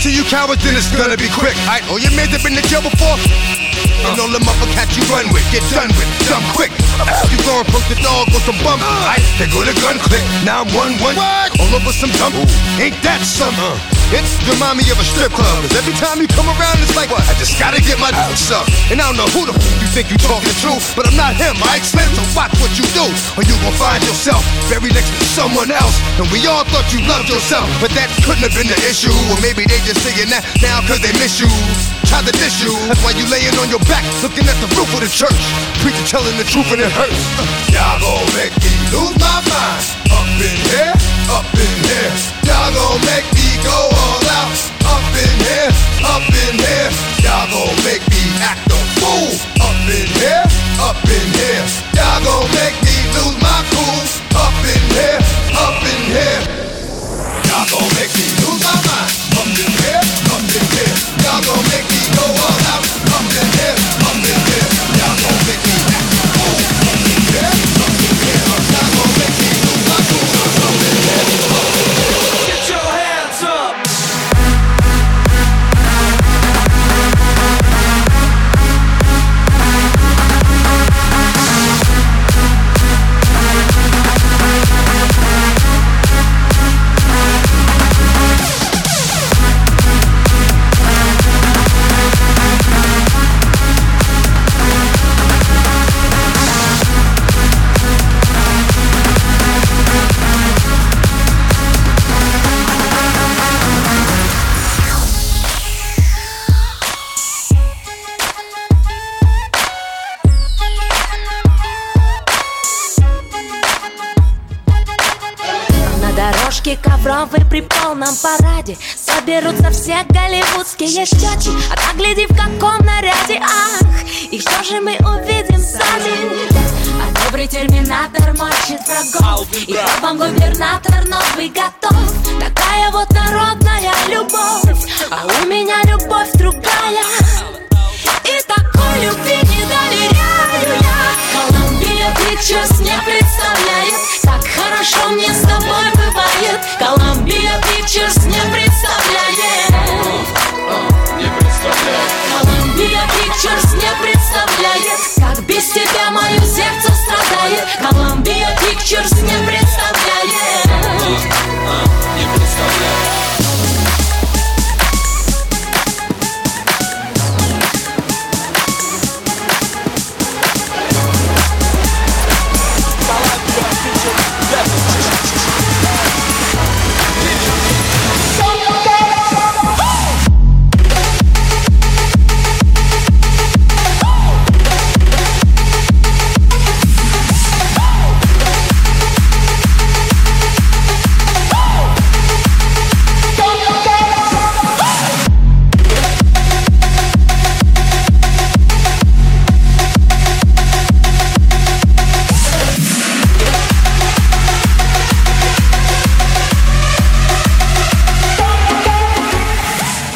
to you cowards, then it's gonna be quick. Alright, all your mans have been to jail before. And all the motherfuckers you run with, get done with, dumb quick. You go and approach the dog with some bump. Alright, they go to gun click. Now I'm 1-1. All over some dump. Ain't that something? It's remind me of a strip club. Cause every time you come around, it's like, I just gotta get my sucked. And I don't know who the f you think you talking to, but I'm not him, I explain, so watch what you do, or you gon' find yourself buried next to someone else. And we all thought you loved yourself, but that couldn't have been the issue. Or maybe they just saying that now cause they miss you. Try to diss you, that's why you laying on your back, looking at the roof of the church. Preacher telling the truth and it hurts. Y'all gon' make me lose my mind. Up in here, up in here. Y'all gon' make me go all out. Up in here, up in here. Y'all gon' make me act a fool. Up in here, up in here. Y'all gon' make me lose my cool. Up in here, up in here. Y'all gon' make me lose my mind. Up in here, up in here. Y'all gon' make me go all out. Up in here, up in here. Y'all gon' make me act a fool. Up in here, up in here. Y'all gon' make me lose my cool. Up in here, up in here. Get your hands up. Ковровый при полном параде соберутся все голливудские щёчи. А гляди, в каком наряде, ах, и что же мы увидим сзади? А добрый терминатор морщит врагов, и вам губернатор новый готов. Такая вот народная любовь, а у меня любовь другая. И такой любви не доверяю я. Колумбия Pictures не представляет, как хорошо мне с тобой.